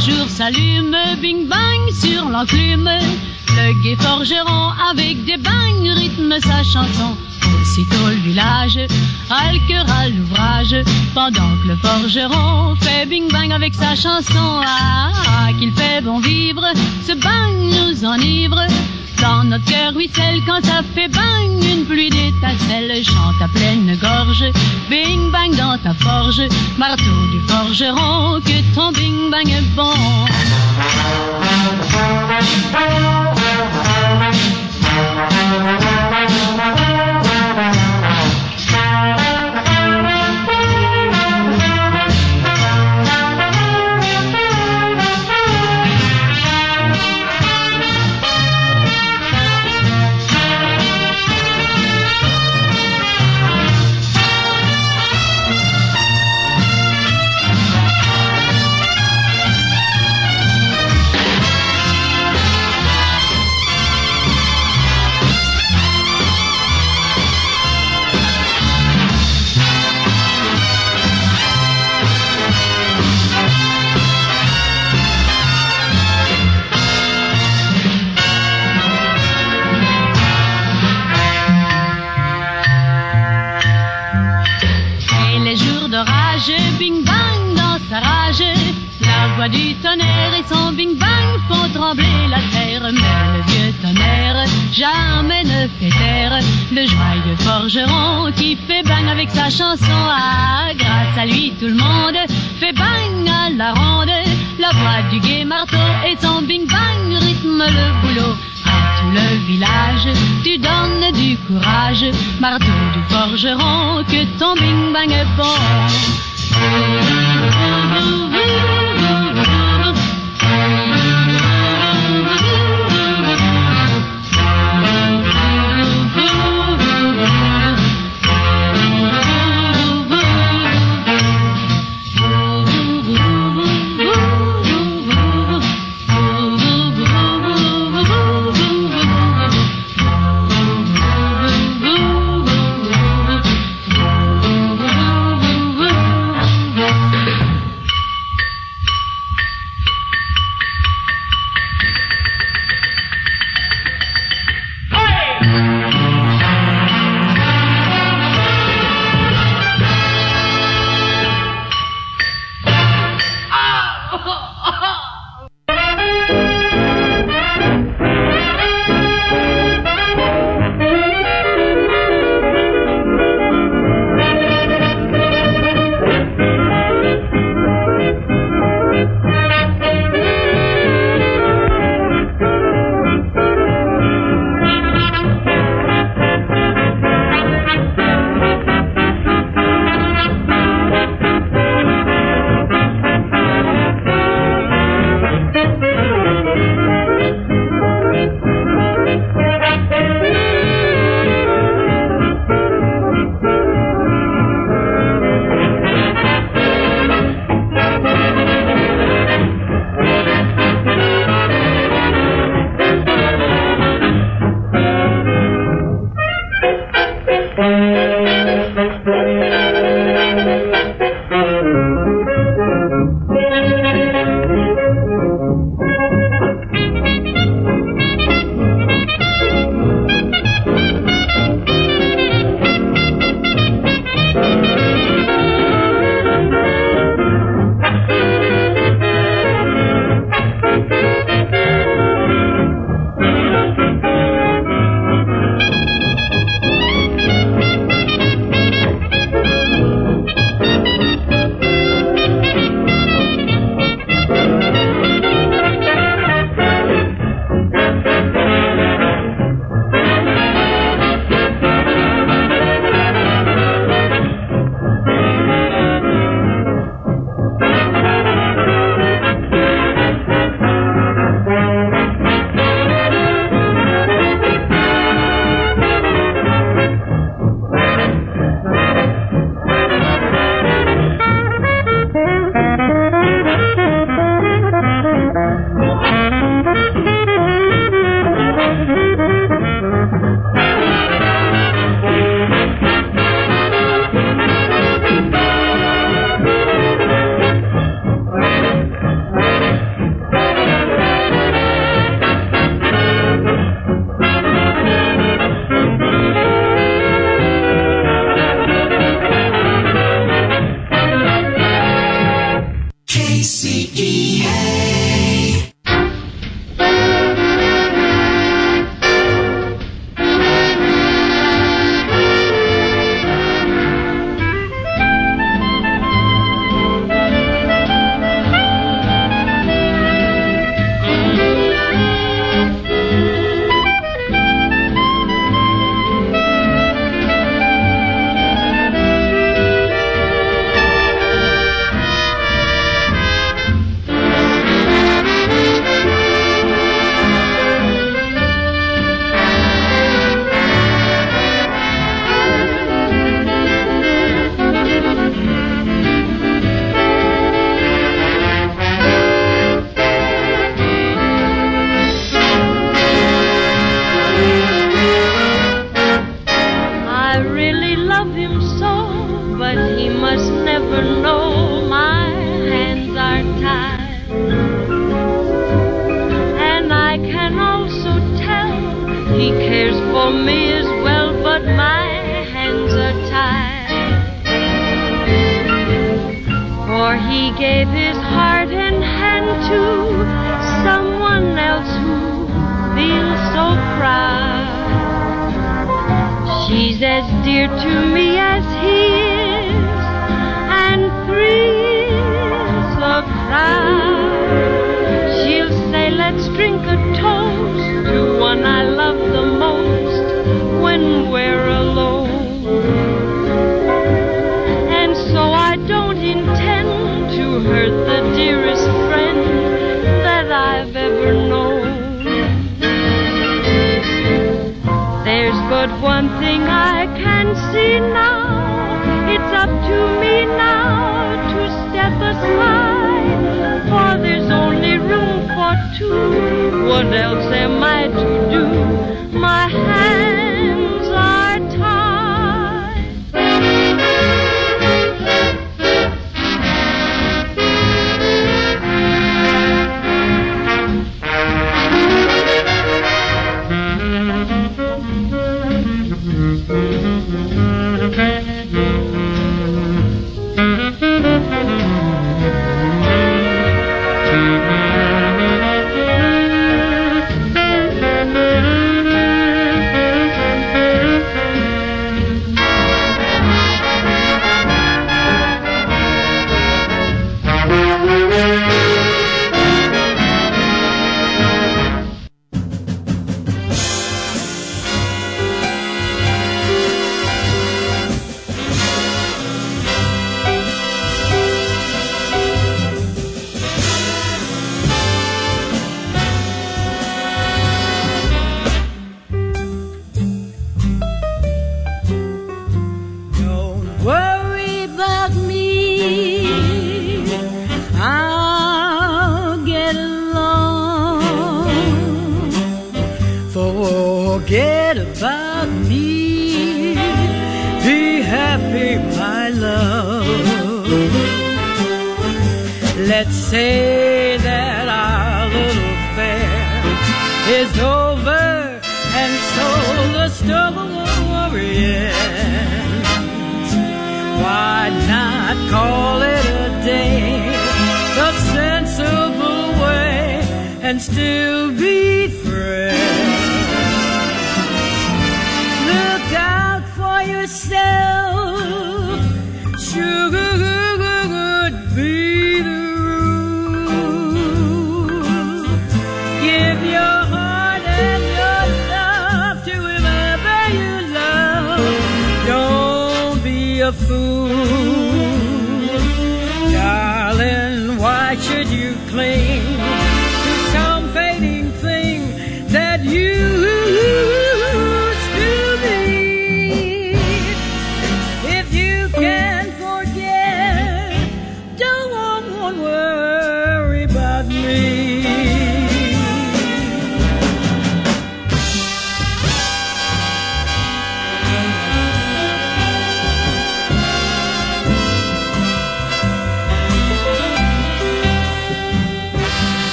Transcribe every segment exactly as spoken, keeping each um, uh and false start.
jour s'allume, bing bang sur l'enclume. Le gai forgeron avec des bangs rythme sa chanson. Aussitôt le village a le cœur à l'ouvrage, pendant que le forgeron fait bing bang avec sa chanson. Ah, ah qu'il fait bon vivre, ce bang nous enivre. Dans notre cœur ruisselle quand ça fait bang, une pluie d'étincelles chante à pleine gorge. Bing bang dans ta forge, marteau du forgeron, que ton bing bang est bon. Bing bang dans sa rage, la voix du tonnerre et son bing bang font trembler la terre. Mais le vieux tonnerre jamais ne fait taire le joyeux forgeron qui fait bang avec sa chanson. Ah, grâce à lui tout le monde fait bang à la ronde. La voix du gai marteau et son bing bang rythme le boulot. À tout le village tu donnes du courage, marteau du forgeron, que ton bing bang est bon. E A.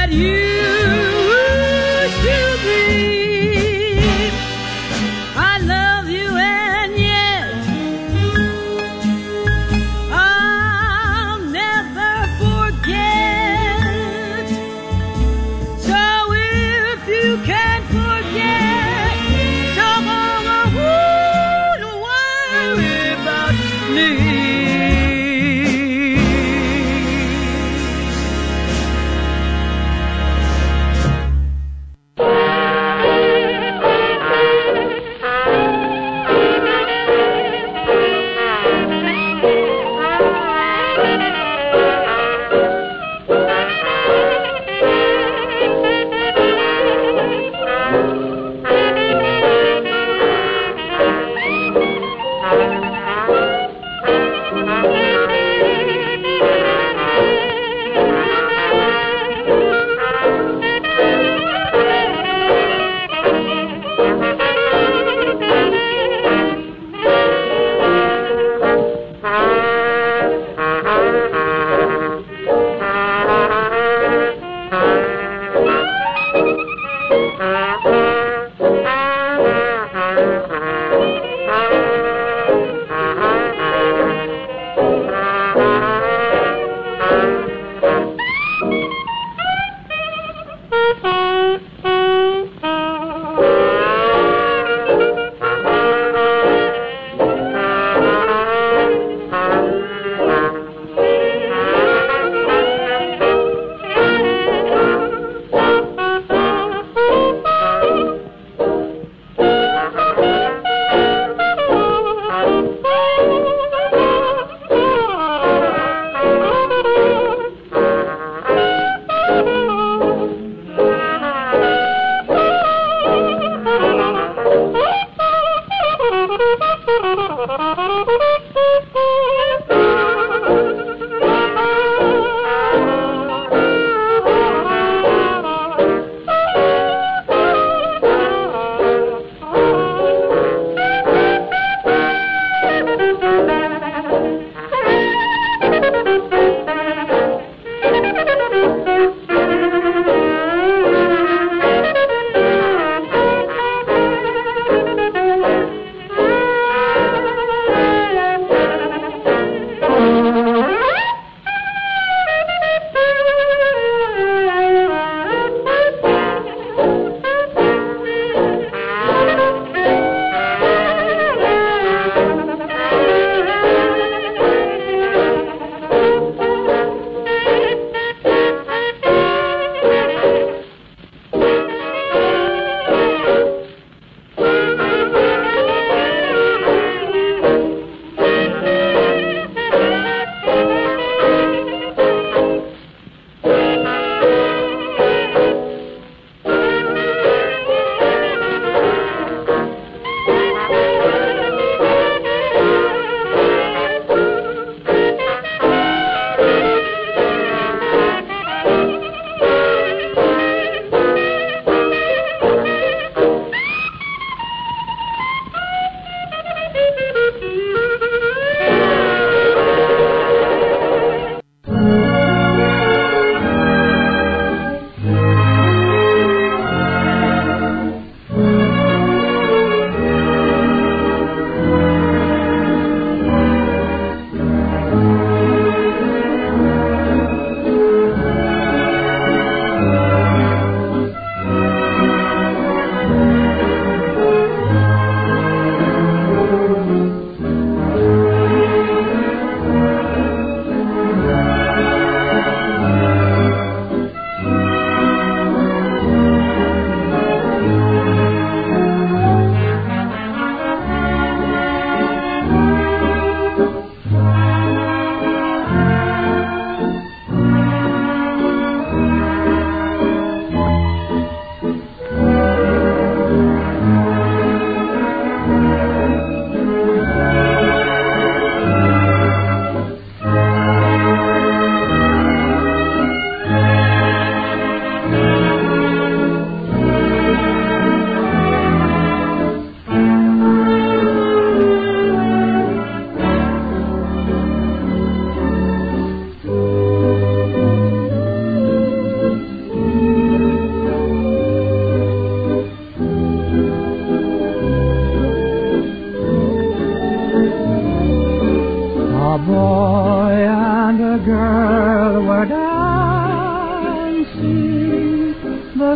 that used to be. I love you and yet I'll never forget. So if you can't forget, come on, don't worry about me.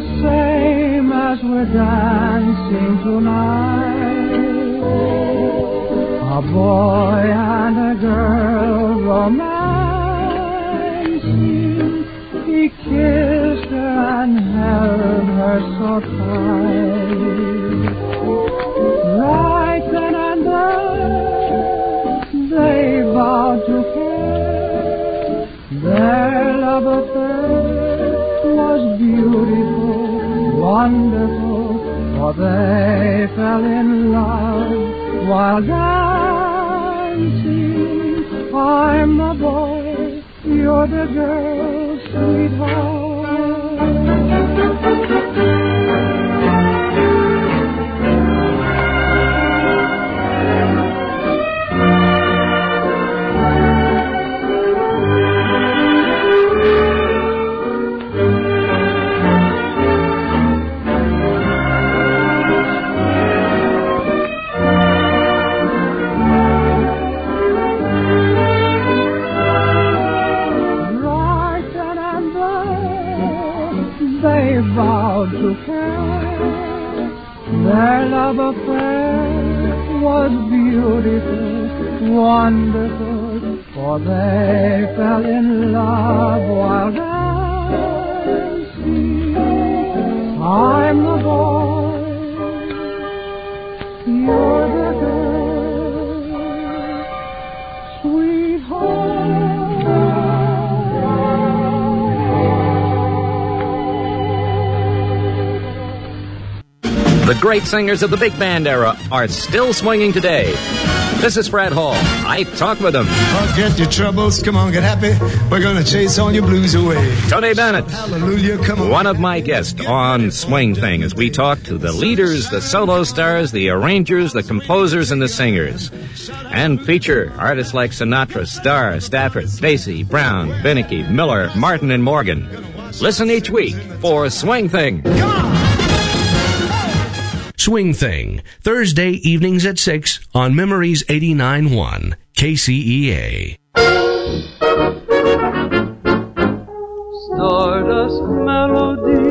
same as we're dancing tonight. A boy and a girl romancing. He kissed her and held her so tight. Right then and there, they vowed to care. Their love affair was beautiful, wonderful, for they fell in love while dancing. I'm the boy, you're the girl, sweetheart. Vowed to care. Their love affair was beautiful, wonderful, for they fell in love while dancing. I'm the boy, you're the girl, sweetheart. The great singers of the big band era are still swinging today. This is Fred Hall. I talk with them. Forget your troubles, come on, get happy. We're gonna chase all your blues away. Tony Bennett, hallelujah, come on. One of my guests on Swing Thing as we talk to the leaders, the solo stars, the arrangers, the composers, and the singers. And feature artists like Sinatra, Starr, Stafford, Basie, Brown, Beneke, Miller, Martin, and Morgan. Listen each week for Swing Thing. Come on! Swing Thing, Thursday evenings at six on Memories eighty-nine point one, K C E A. Stardust melody.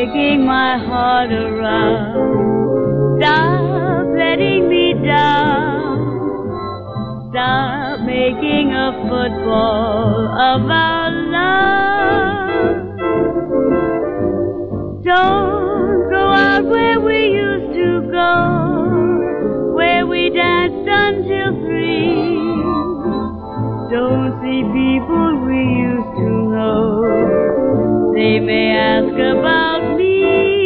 kicking my heart around. Stop letting me down. Stop making a football of our love. Don't go out where we used to go, where we danced until three. Don't see people we used to know. They may ask about me.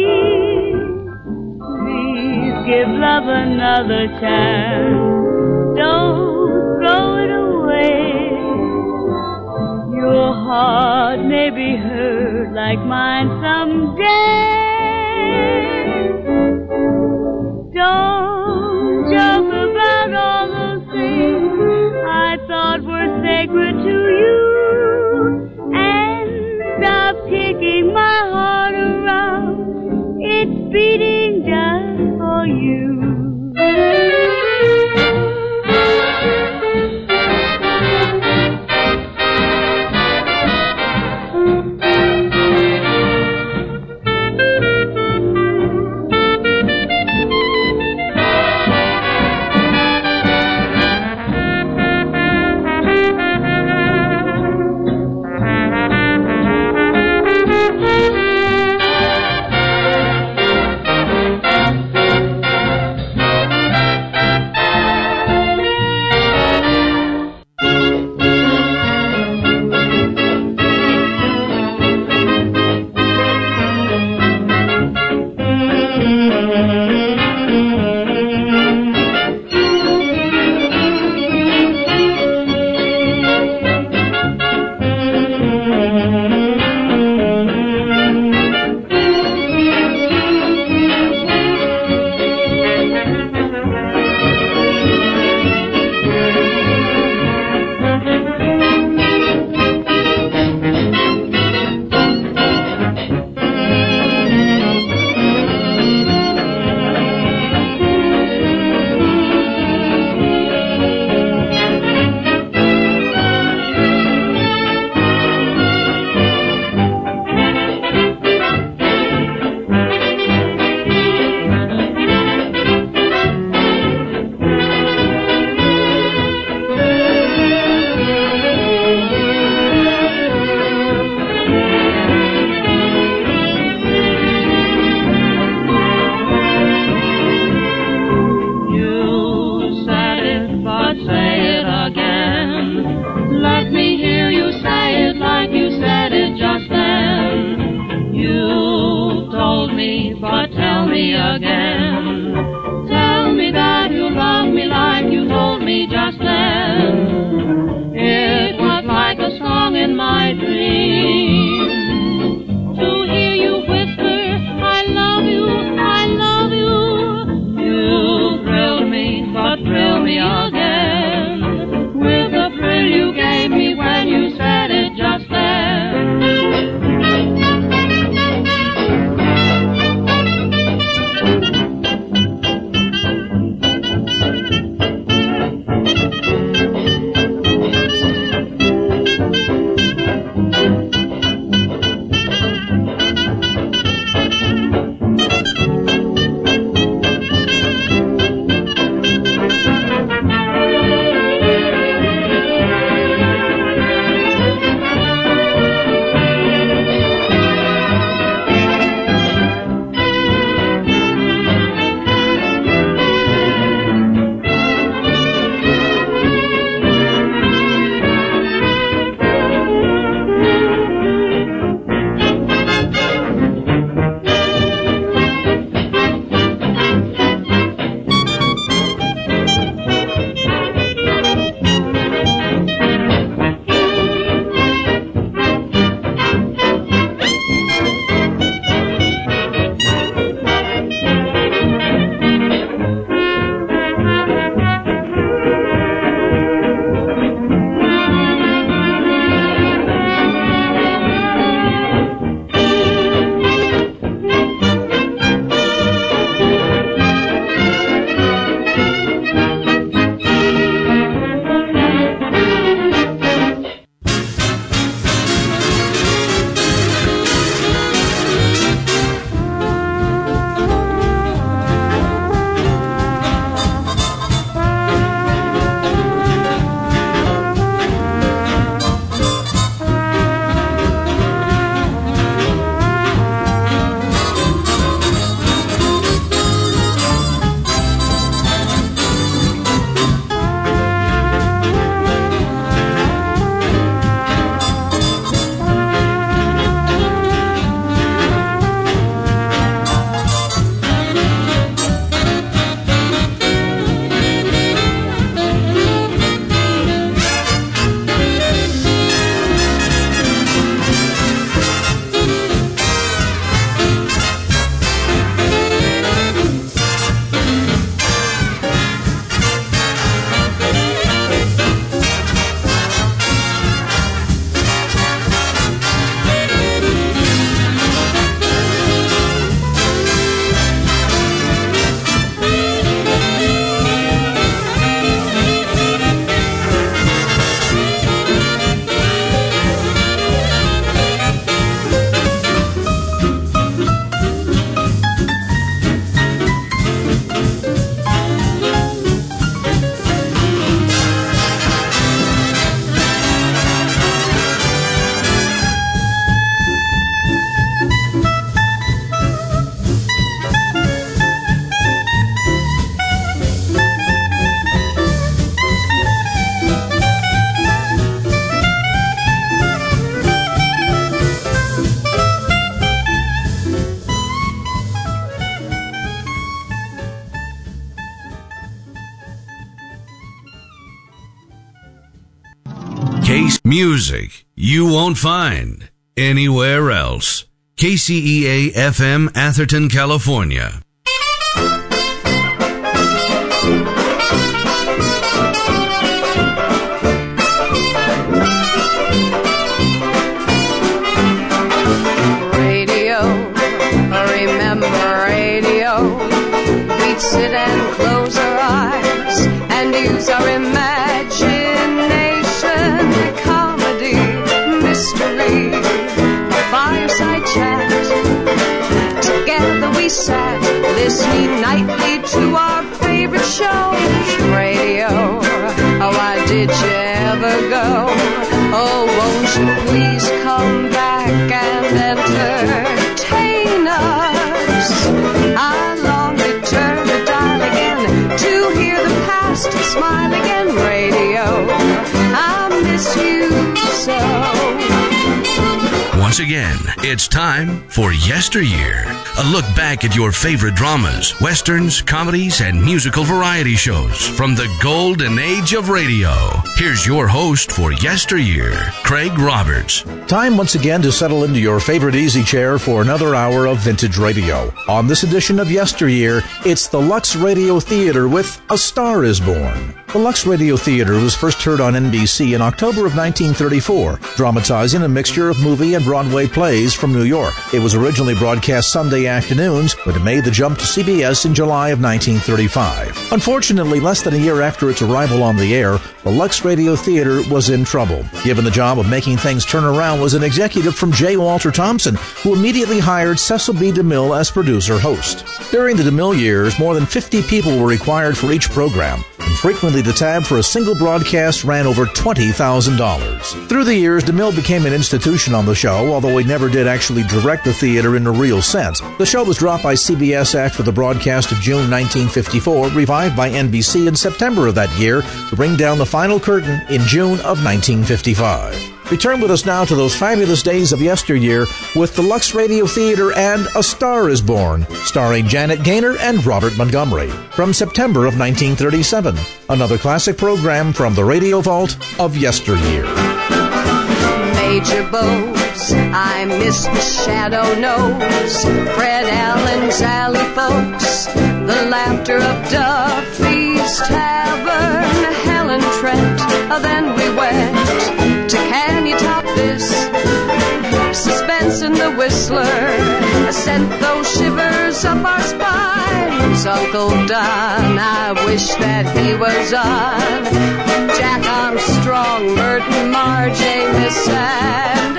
Please give love another chance. Don't throw it away. Your heart may be hurt like mine someday. Don't joke about all those things I thought were sacred to you. And stop kicking my heart around. It's beating just for you. Case music you won't find anywhere else. K C E A F M, Atherton, California. Radio, remember radio. We'd sit and close our eyes and use our imagination. Comedy, mystery, fireside chat. Together we sat, listening nightly to our favorite shows. Radio, oh, why did you ever go? Oh, won't you please come back and entertain us? I long to turn the dial again to hear the past smile again. Radio, I miss you so. Once again, it's time for Yesteryear, a look back at your favorite dramas, westerns, comedies, and musical variety shows from the golden age of radio. Here's your host for Yesteryear, Craig Roberts. Time once again to settle into your favorite easy chair for another hour of vintage radio. On this edition of Yesteryear, it's the Lux Radio Theater with A Star is Born. The Lux Radio Theater was first heard on N B C in October of nineteen thirty-four, dramatizing a mixture of movie and Broadway plays from New York. It was originally broadcast Sunday afternoons, but it made the jump to C B S in July of nineteen thirty-five. Unfortunately, less than a year after its arrival on the air, the Lux Radio Theater was in trouble. Given the job of making things turn around was an executive from J. Walter Thompson, who immediately hired Cecil B. DeMille as producer-host. During the DeMille years, more than fifty people were required for each program, and frequently the tab for a single broadcast ran over twenty thousand dollars. Through the years, DeMille became an institution on the show, although he never did actually direct the theater in a real sense. The show was dropped by C B S after the broadcast of June nineteen fifty-four, revived by N B C in September of that year to bring down the final curtain in June of nineteen fifty-five. Return with us now to those fabulous days of yesteryear with the Lux Radio Theater and A Star is Born, starring Janet Gaynor and Robert Montgomery, from September of nineteen thirty-seven. Another classic program from the Radio Vault of yesteryear. Major Bose, I miss the Shadow Nose, Fred Allen's Alley Folks, the laughter of Duffy's Tavern, Helen Trent, then we went to Can You Top This? Suspense in the Whistler sent those shivers up our spines. Uncle Don, I wish that he was on. Jack Armstrong, Merton, Marjane, Miss and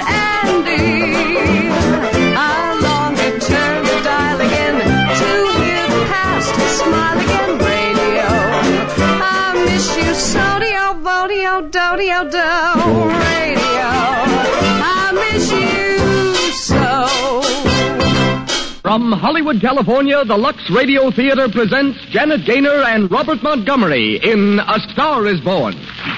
Andy. I long to turn the dial again to hear the past smile again. Radio, I miss you so-dio, vo-dio, do-dio, do. Radio, I miss you so. From Hollywood, California, the Lux Radio Theater presents Janet Gaynor and Robert Montgomery in A Star is Born.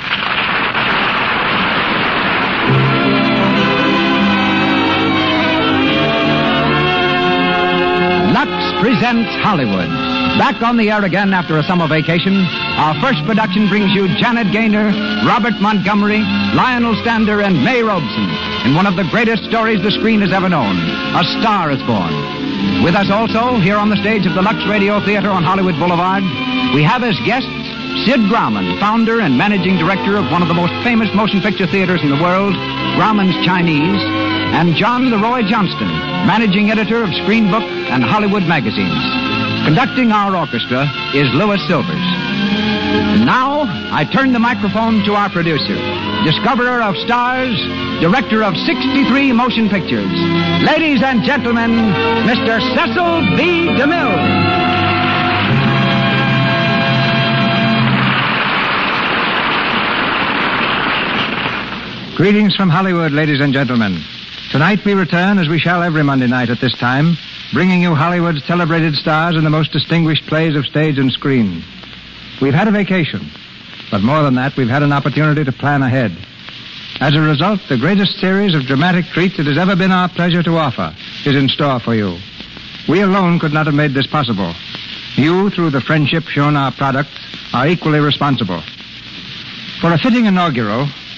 Lux presents Hollywood. Back on the air again after a summer vacation, our first production brings you Janet Gaynor, Robert Montgomery, Lionel Stander, and May Robeson in one of the greatest stories the screen has ever known, A Star is Born. With us also, here on the stage of the Lux Radio Theater on Hollywood Boulevard, we have as guests Sid Grauman, founder and managing director of one of the most famous motion picture theaters in the world, Grauman's Chinese, and John Leroy Johnston, managing editor of Screen Book and Hollywood magazines. Conducting our orchestra is Louis Silvers. Now, I turn the microphone to our producer, discoverer of stars, director of sixty-three motion pictures. Ladies and gentlemen, Mister Cecil B. DeMille. Greetings from Hollywood, ladies and gentlemen. Tonight we return, as we shall every Monday night at this time, bringing you Hollywood's celebrated stars in the most distinguished plays of stage and screen. We've had a vacation, but more than that, we've had an opportunity to plan ahead. As a result, the greatest series of dramatic treats it has ever been our pleasure to offer is in store for you. We alone could not have made this possible. You, through the friendship shown our products, are equally responsible. For a fitting inaugural,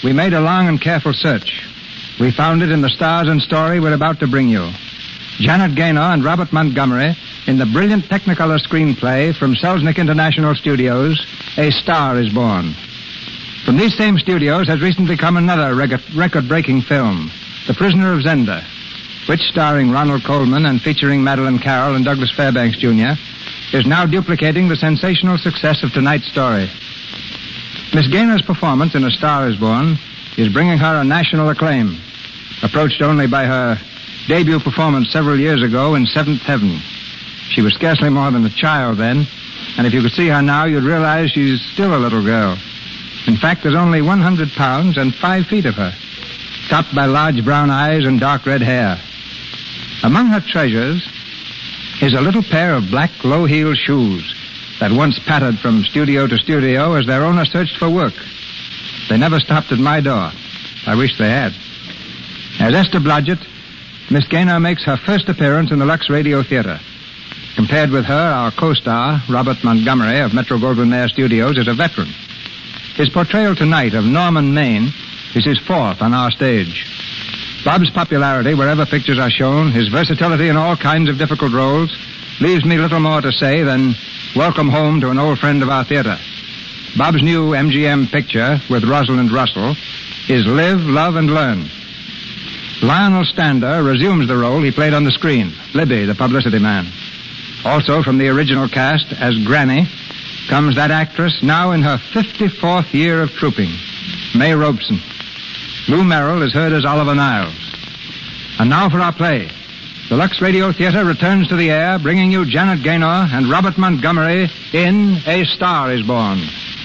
we made a long and careful search. We found it in the stars and story we're about to bring you. Janet Gaynor and Robert Montgomery in the brilliant Technicolor screenplay from Selznick International Studios, A Star is Born. From these same studios has recently come another record-breaking film, The Prisoner of Zenda, which, starring Ronald Colman and featuring Madeleine Carroll and Douglas Fairbanks, Junior, is now duplicating the sensational success of tonight's story. Miss Gaynor's performance in A Star is Born is bringing her a national acclaim, approached only by her debut performance several years ago in Seventh Heaven. She was scarcely more than a child then, and if you could see her now, you'd realize she's still a little girl. In fact, there's only one hundred pounds and five feet of her, topped by large brown eyes and dark red hair. Among her treasures is a little pair of black low-heeled shoes that once pattered from studio to studio as their owner searched for work. They never stopped at my door. I wish they had. As Esther Blodgett, Miss Gaynor makes her first appearance in the Lux Radio Theater. Compared with her, our co-star, Robert Montgomery of Metro-Goldwyn-Mayer Studios, is a veteran. His portrayal tonight of Norman Maine is his fourth on our stage. Bob's popularity wherever pictures are shown, his versatility in all kinds of difficult roles, leaves me little more to say than welcome home to an old friend of our theater. Bob's new M G M picture with Rosalind Russell is Live, Love, and Learn. Lionel Stander resumes the role he played on the screen, Libby, the publicity man. Also from the original cast as Granny comes that actress now in her fifty-fourth year of trooping, May Robeson. Lou Merrill is heard as Oliver Niles. And now for our play. The Lux Radio Theater returns to the air, bringing you Janet Gaynor and Robert Montgomery in A Star is Born.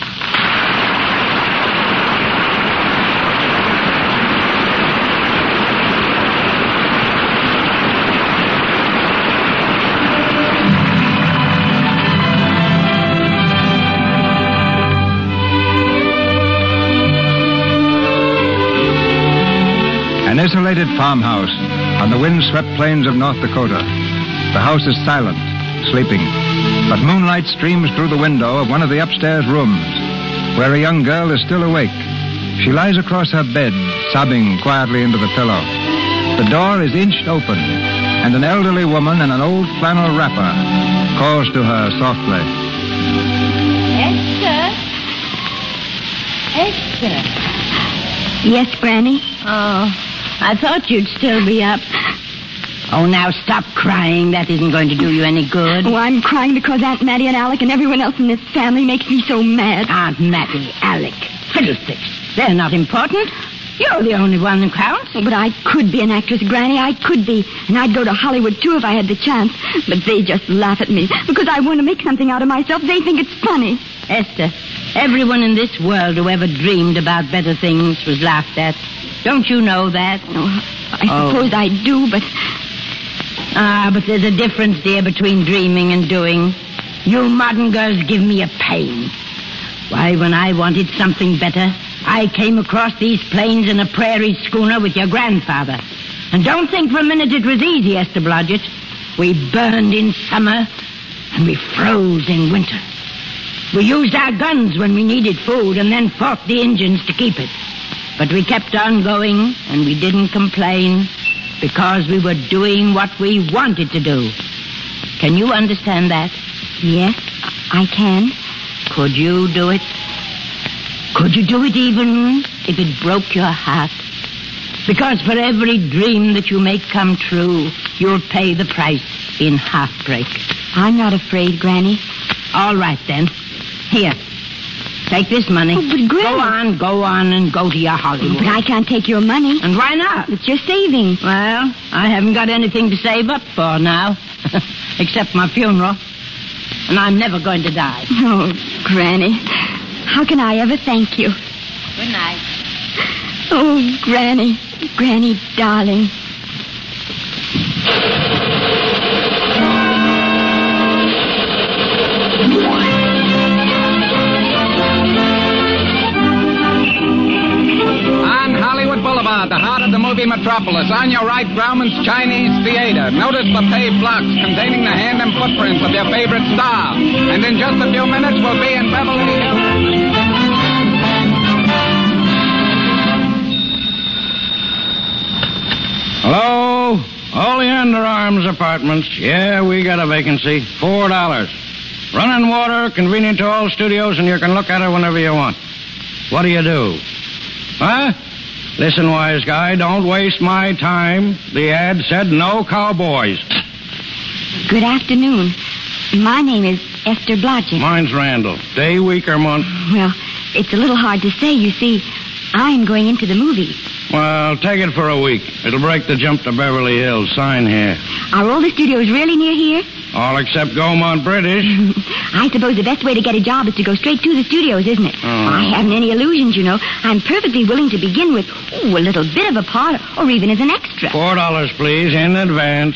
An isolated farmhouse on the wind-swept plains of North Dakota. The house is silent, sleeping, but moonlight streams through the window of one of the upstairs rooms, where a young girl is still awake. She lies across her bed, sobbing quietly into the pillow. The door is inched open, and an elderly woman in an old flannel wrapper calls to her softly. Esther? Esther? Yes, Granny? Oh, I thought you'd still be up. Oh, now stop crying. That isn't going to do you any good. Oh, I'm crying because Aunt Mattie and Alec and everyone else in this family makes me so mad. Aunt Mattie, Alec, fiddlesticks. They're not important. You're the only one who counts. Oh, but I could be an actress, Granny. I could be. And I'd go to Hollywood, too, if I had the chance. But they just laugh at me because I want to make something out of myself. They think it's funny. Esther, everyone in this world who ever dreamed about better things was laughed at. Don't you know that? Oh, I suppose oh. I do, but... Ah, but there's a difference, dear, between dreaming and doing. You modern girls give me a pain. Why, when I wanted something better, I came across these plains in a prairie schooner with your grandfather. And don't think for a minute it was easy, Esther Blodgett. We burned in summer, and we froze in winter. We used our guns when we needed food, and then fought the Indians to keep it. But we kept on going, and we didn't complain, because we were doing what we wanted to do. Can you understand that? Yes, I can. Could you do it? Could you do it even if it broke your heart? Because for every dream that you make come true, you'll pay the price in heartbreak. I'm not afraid, Granny. All right, then. Here. Take this money. Oh, but Granny... Go on, go on, and go to your Hollywood. But I can't take your money. And why not? It's your savings. Well, I haven't got anything to save up for now, except my funeral. And I'm never going to die. Oh, Granny, how can I ever thank you? Good night. Oh, Granny, Granny, darling. The heart of the movie metropolis. On your right, Grauman's Chinese Theater. Notice the paved blocks containing the hand and footprints of your favorite star. And in just a few minutes, we'll be in Beverly Hills. Hello? Oleander Arms Apartments. Yeah, we got a vacancy. Four dollars. Running water, convenient to all studios, and you can look at it whenever you want. What do you do? Huh? Listen, wise guy, don't waste my time. The ad said no cowboys. Good afternoon. My name is Esther Blodgett. Mine's Randall. Day, week, or month? Well, it's a little hard to say. You see, I'm going into the movies. Well, take it for a week. It'll break the jump to Beverly Hills. Sign here. Are all the studios really near here? All except Gaumont British. I suppose the best way to get a job is to go straight to the studios, isn't it? Oh. I haven't any illusions, you know. I'm perfectly willing to begin with ooh, a little bit of a part, or even as an extra. Four dollars, please, in advance.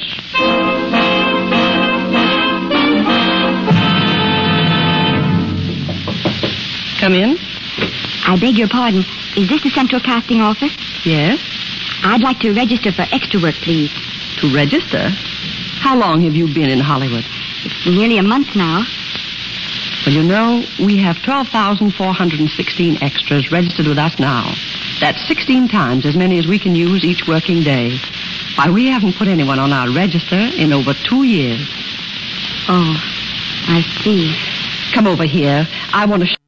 Come in. I beg your pardon. Is this the Central Casting Office? Yes. I'd like to register for extra work, please. To register? How long have you been in Hollywood? It's nearly a month now. Well, you know, we have twelve thousand four hundred sixteen extras registered with us now. That's sixteen times as many as we can use each working day. Why, we haven't put anyone on our register in over two years. Oh, I see. Come over here. I want to... Sh-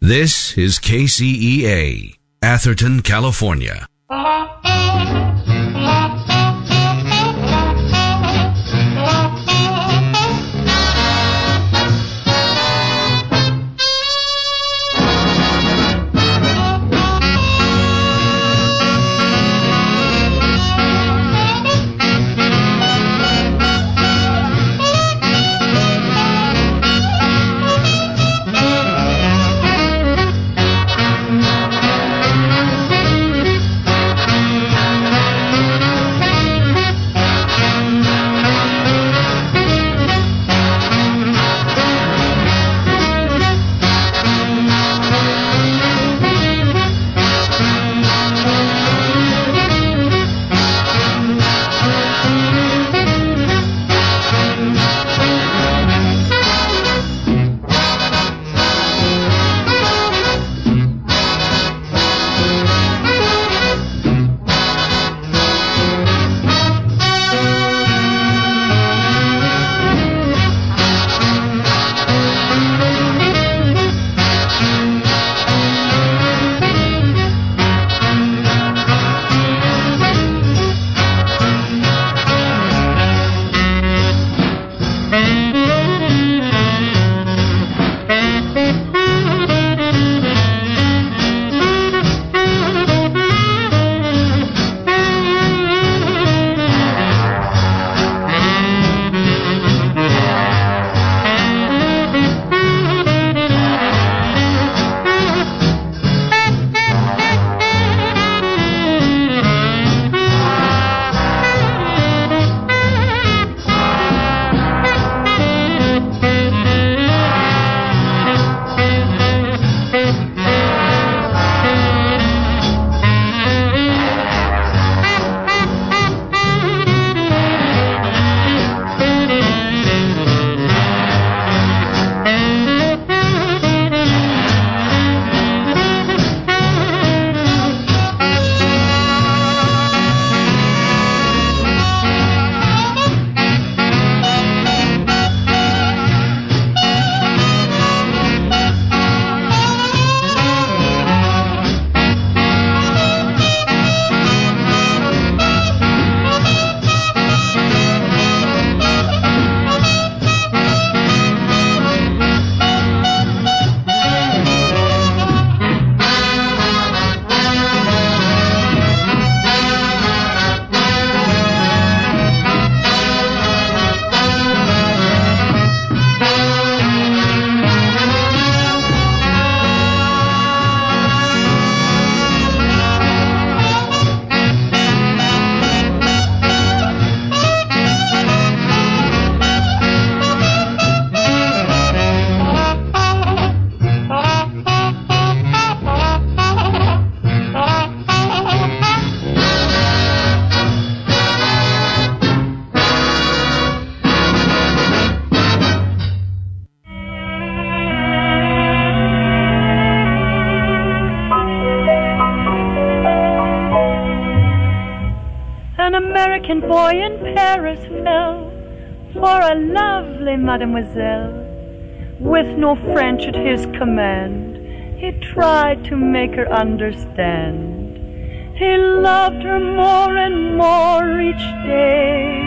This is K C E A, Atherton, California. American boy in Paris fell for a lovely mademoiselle. With no French at his command, he tried to make her understand. He loved her more and more each day,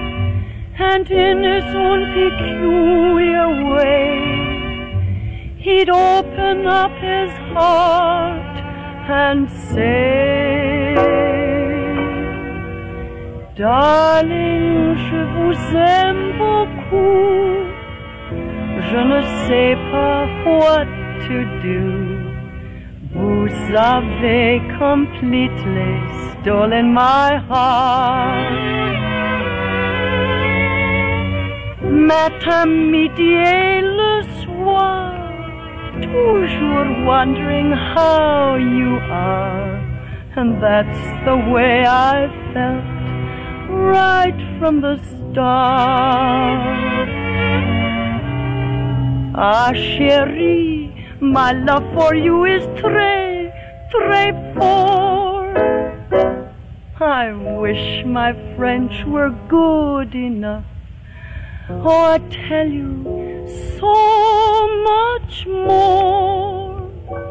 and in his own peculiar way, he'd open up his heart and say, Darling, je vous aime beaucoup. Je ne sais pas what to do. Vous avez completely stolen my heart. Matin, midi et le soir, toujours wondering how you are. And that's the way I felt right from the start. Ah, chérie, my love for you is très, très fort. I wish my French were good enough. Oh, I tell you so much more.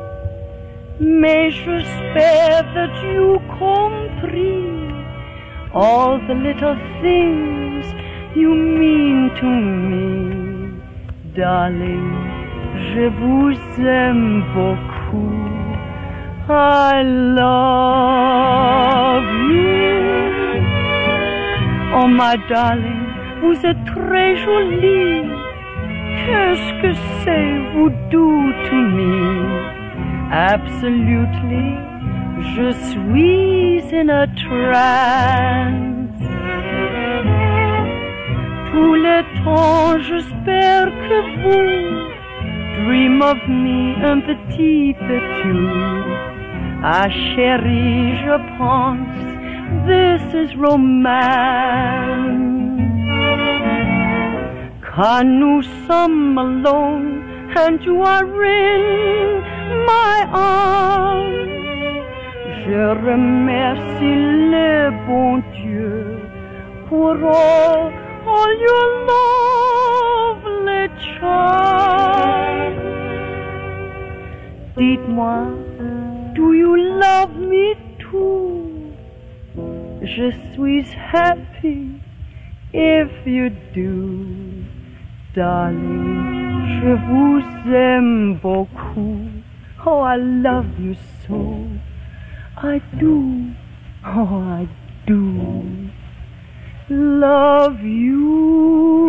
Mais j'espère that you compris all the little things you mean to me. Darling, je vous aime beaucoup. I love you. Oh, my darling, vous êtes très jolie. Qu'est-ce que c'est vous do to me? Absolutely, je suis in a trance. Tout le temps, j'espère que vous dream of me un petit peu tout. Ah, chérie, je pense, this is romance. Quand nous sommes alone and you are in my arms, je remercie le bon Dieu pour all, all your lovely charms. Dites-moi, do you love me too? Je suis happy if you do. Darling, je vous aime beaucoup. Oh, I love you so. I do. Oh, I do. Love you.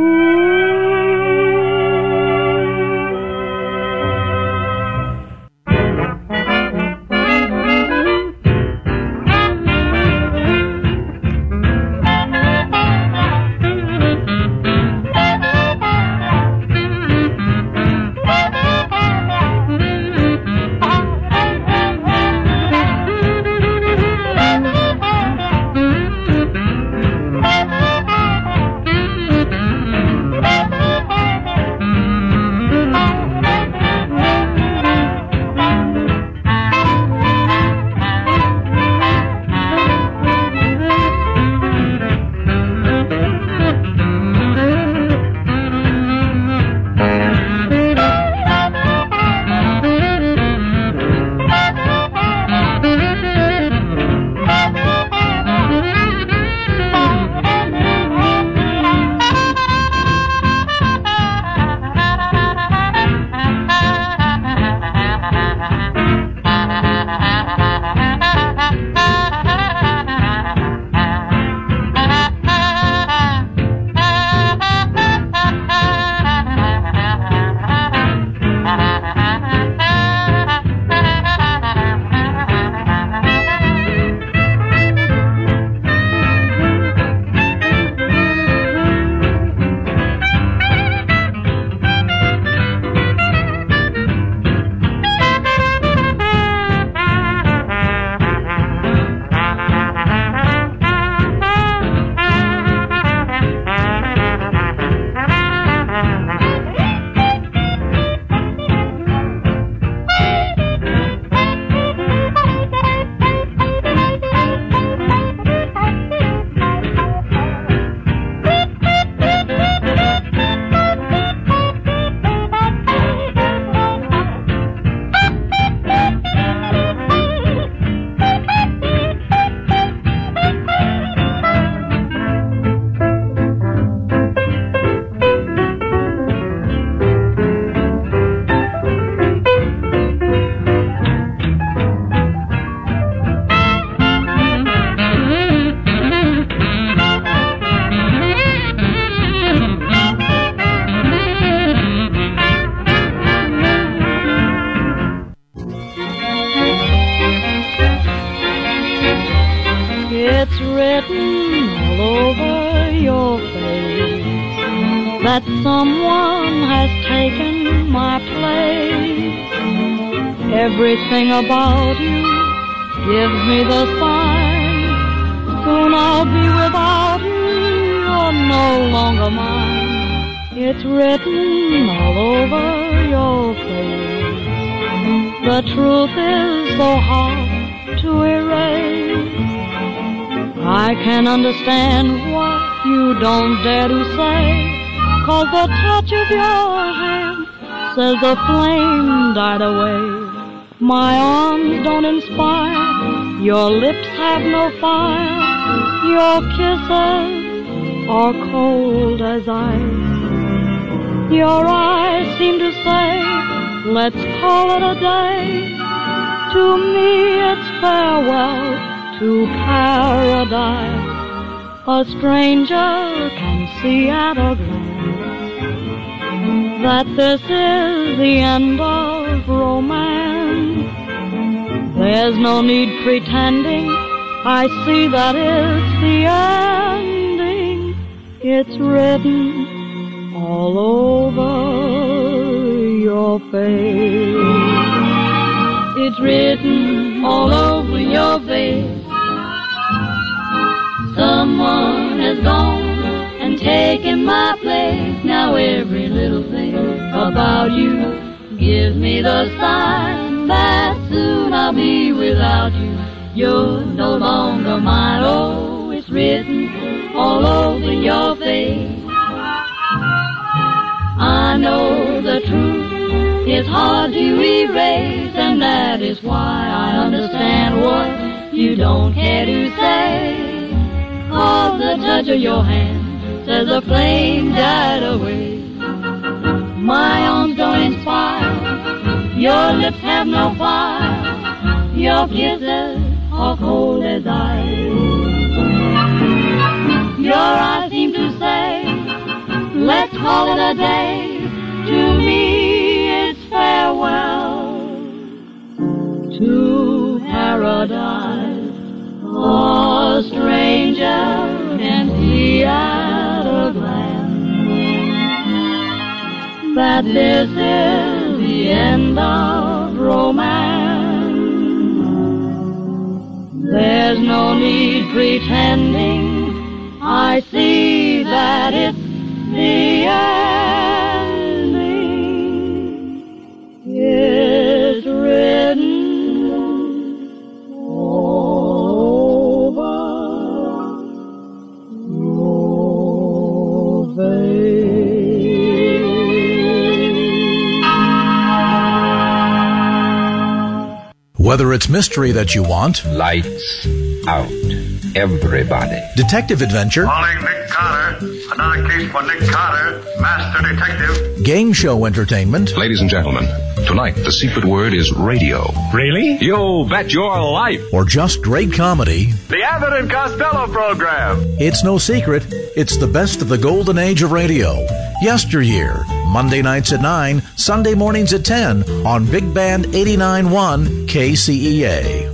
Everything about you gives me the sign. Soon I'll be without you, you're no longer mine. It's written all over your face. The truth is so hard to erase. I can understand what you don't dare to say, 'cause the touch of your hand says the flame died away. My arms don't inspire, your lips have no fire, your kisses are cold as ice. Your eyes seem to say, let's call it a day. To me it's farewell to paradise. A stranger can see at a glance that this is the end of romance. There's no need pretending, I see that it's the ending. It's written all over your face. It's written all over your face. Someone has gone and taken my place. Now every little thing about you gives me the sign that soon I'll be without you. You're no longer mine. Oh, it's written all over your face. I know the truth is hard to erase, and that is why I understand what you don't care to say. 'Cause the touch of your hand says the flame died away. My arms don't inspire, your lips have no fire, your kisses are cold as ice. Your eyes seem to say, let's call it a day. To me it's farewell to paradise. A stranger can see at a glance that this is the end of romance. There's no need pretending, I see that it's the ending. It's written Whether it's mystery that you want, lights out, everybody. Detective adventure, calling Nick Carter, another case for Nick Carter, master detective. Game show entertainment. Ladies and gentlemen, tonight the secret word is radio. Really? You bet your life. Or just great comedy. The Abbott and Costello program. It's no secret, it's the best of the golden age of radio. Yesteryear, Monday nights at nine, Sunday mornings at ten on Big Band eighty-nine point one K C E A.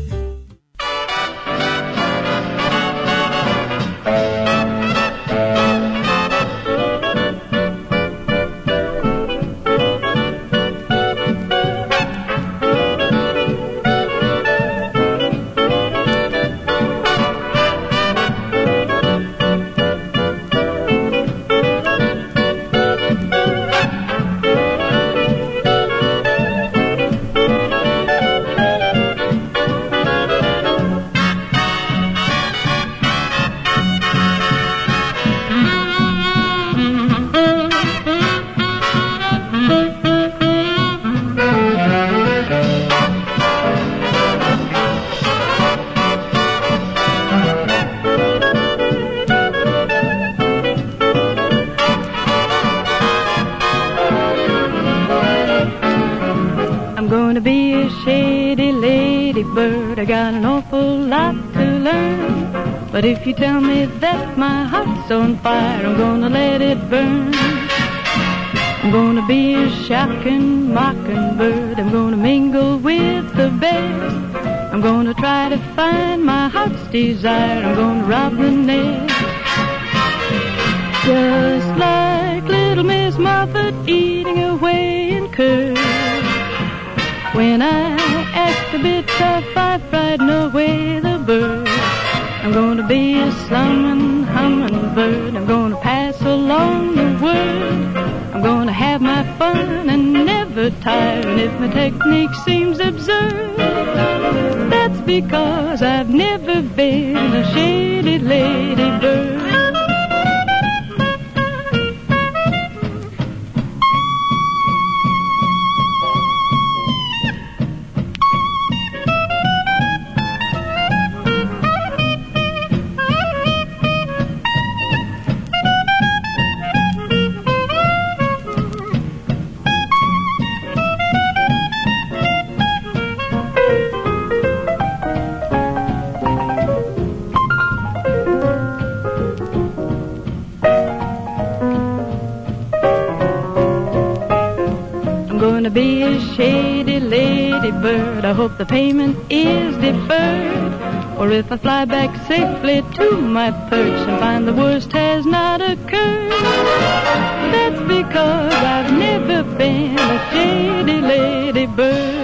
But if you tell me that my heart's on fire, I'm gonna let it burn. I'm gonna be a shocking mockingbird. I'm gonna mingle with the best. I'm gonna try to find my heart's desire. I'm gonna rob the nest. Just like little Miss Muffet eating away in curd. When I act a bit tough, I frighten away the bird. I'm gonna be a slumming, humming bird. I'm gonna pass along the word. I'm gonna have my fun and never tire. And if my technique seems absurd, that's because I've never been a shady ladybird. gonna be a shady lady bird. I hope the payment is deferred. Or if I fly back safely to my perch and find the worst has not occurred, that's because I've never been a shady lady bird.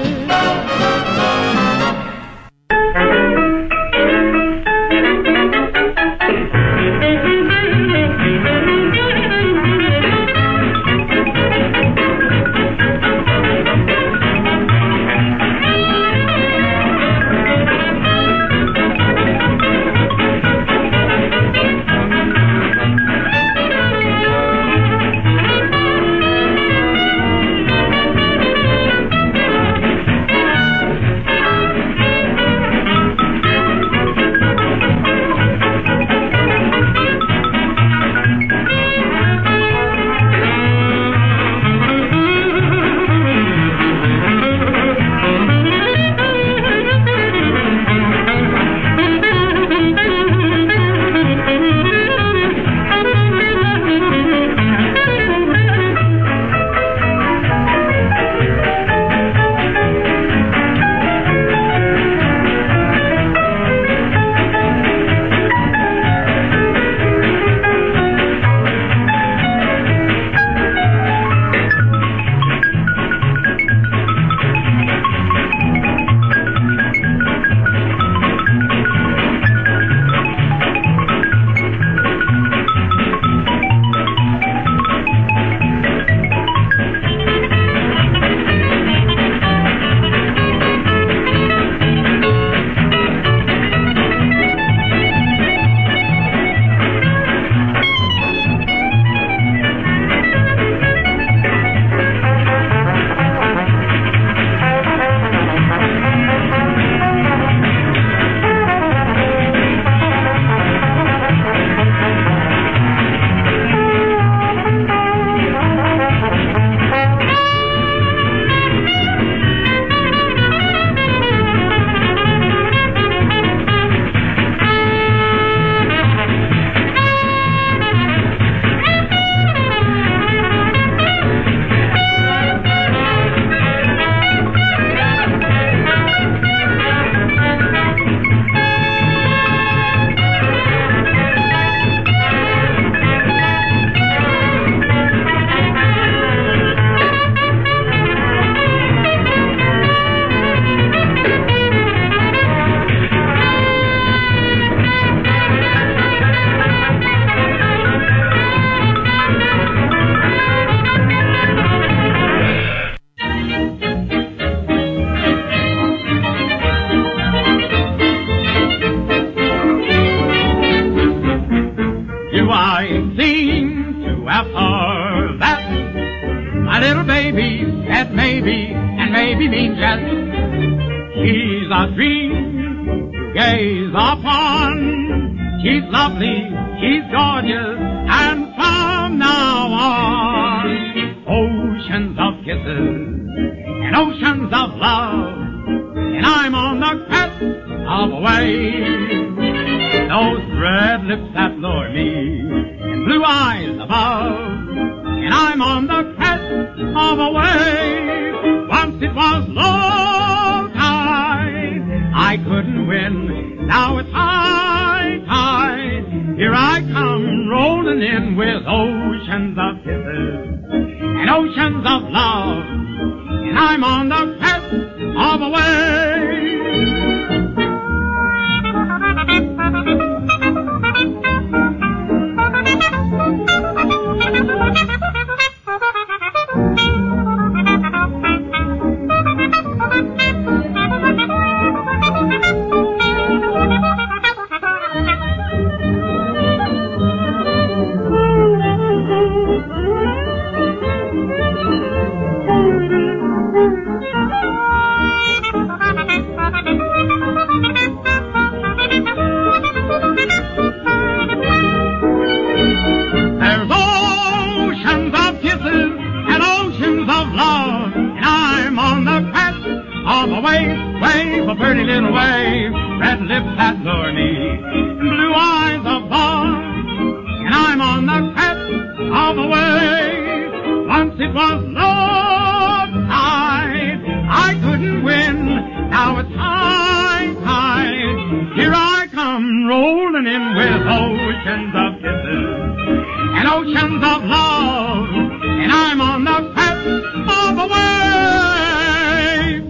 Once it was love time. oceans of kisses and oceans of love, and I'm on the path of a wave.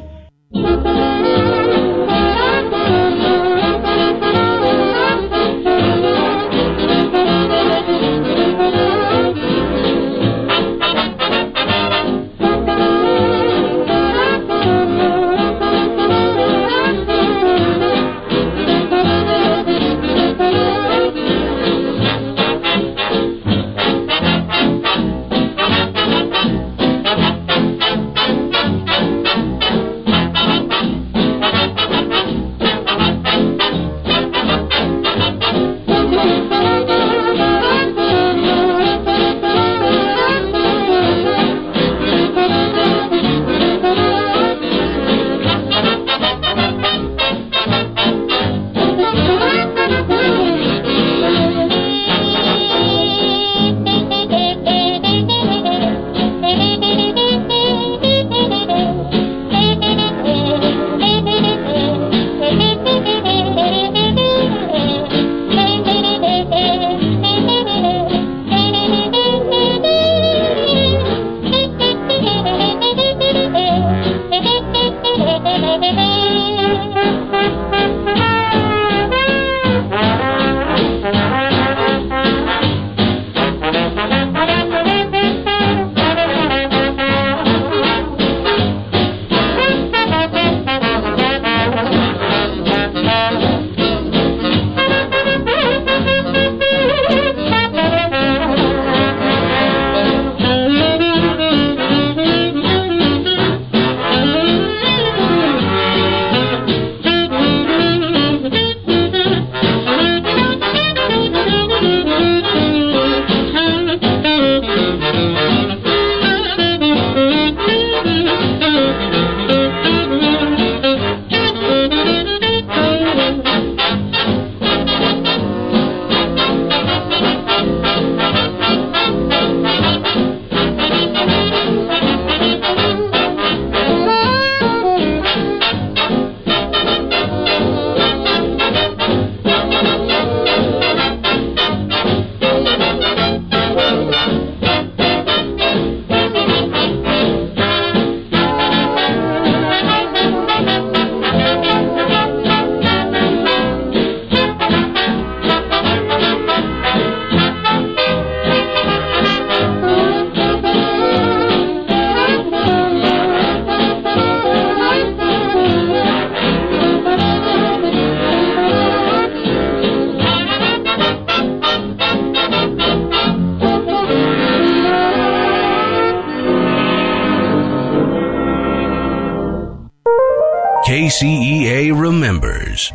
K C E A remembers.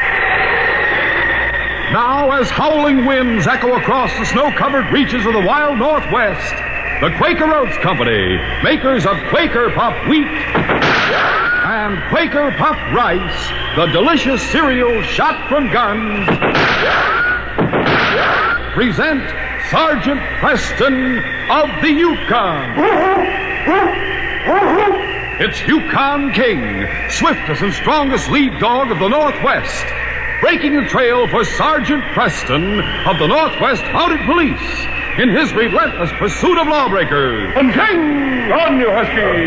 Now, as howling winds echo across the snow-covered reaches of the wild Northwest, the Quaker Oats Company, makers of Quaker Puff Wheat and Quaker Puff Rice, the delicious cereal shot from guns, present Sergeant Preston of the Yukon. It's Yukon King, swiftest and strongest lead dog of the Northwest, breaking the trail for Sergeant Preston of the Northwest Mounted Police in his relentless pursuit of lawbreakers. And King, on you, Husky!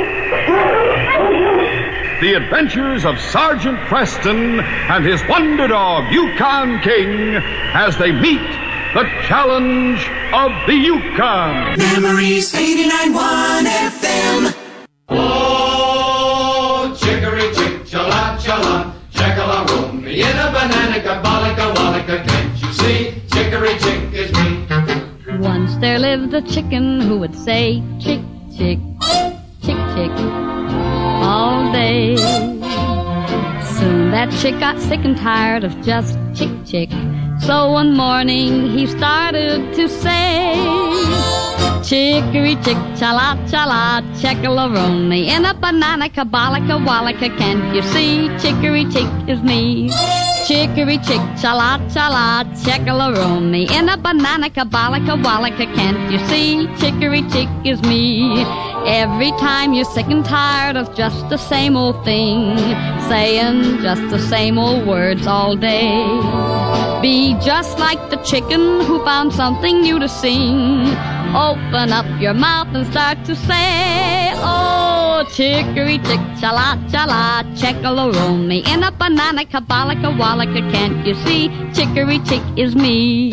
The adventures of Sergeant Preston and his wonder dog, Yukon King, as they meet the challenge of the Yukon. Memories eighty-nine point one F M. Oh, chicory chick, chala chala, checkala room me in a banana, balika walika, can't you see? Chicory chick is me. Once there lived a chicken who would say chick chick, chick chick, all day. Soon that chick got sick and tired of just chick chick. So one morning he started to say, chicory chick, chala chala, check-a-la-roni, in a banana, kabalika wallika, can't you see? Chicory chick is me. Chicory chick, chala chala, check-a-la-roni, in a banana, kabalika wallika, can't you see? Chicory chick is me. Every time you're sick and tired of just the same old thing, saying just the same old words all day, Be just like the chicken who found something new to sing. Open up your mouth and start to say, oh, chicory chick, cha-la, cha-la, checkala, roll me in a banana, kabalaka, wallaka, can't you see? Chicory chick is me.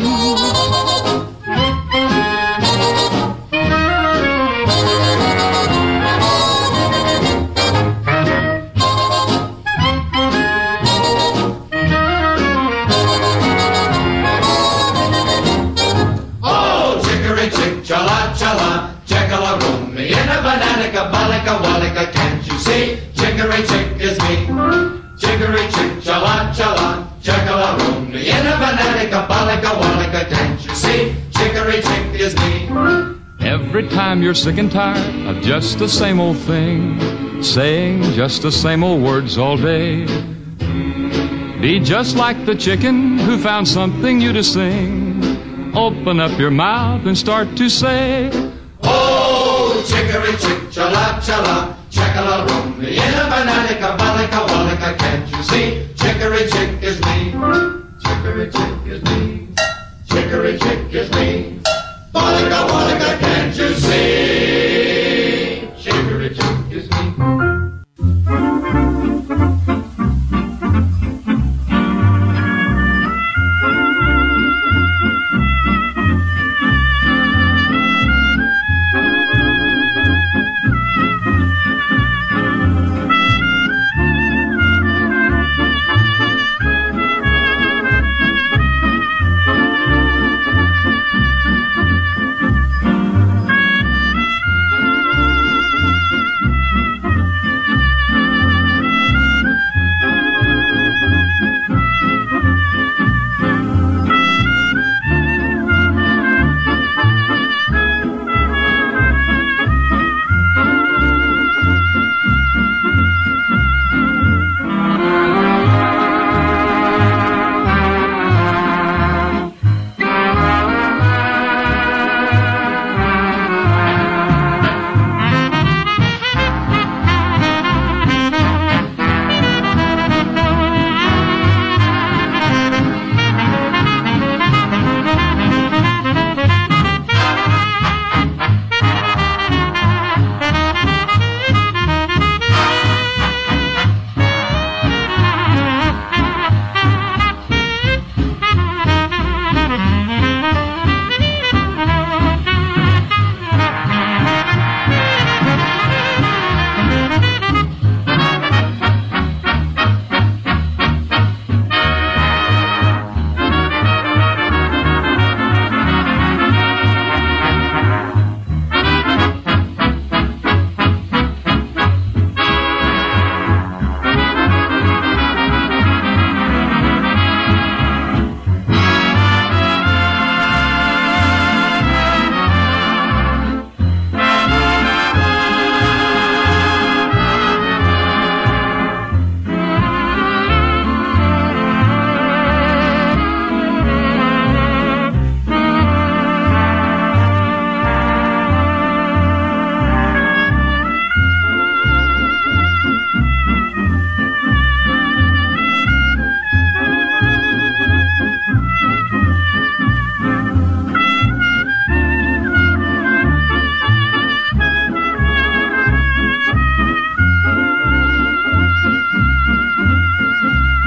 Chala chala, checkala room me in a banana, kabalika wallika, can't you see? Chicory chick is me. Chicory chick, chala chala, checkala room me in a banana, kabalika wallika, can't you see? Chicory chick is me. Every time you're sick and tired of just the same old thing, saying just the same old words all day, be just like the chicken who found something new to sing. Open up your mouth and start to say, oh, chicory chick, chala chala, checkala room me in a banana, kabalika wallika, can't you see? Chicory chick is me. Chicory chick is me. Chicory chick is me.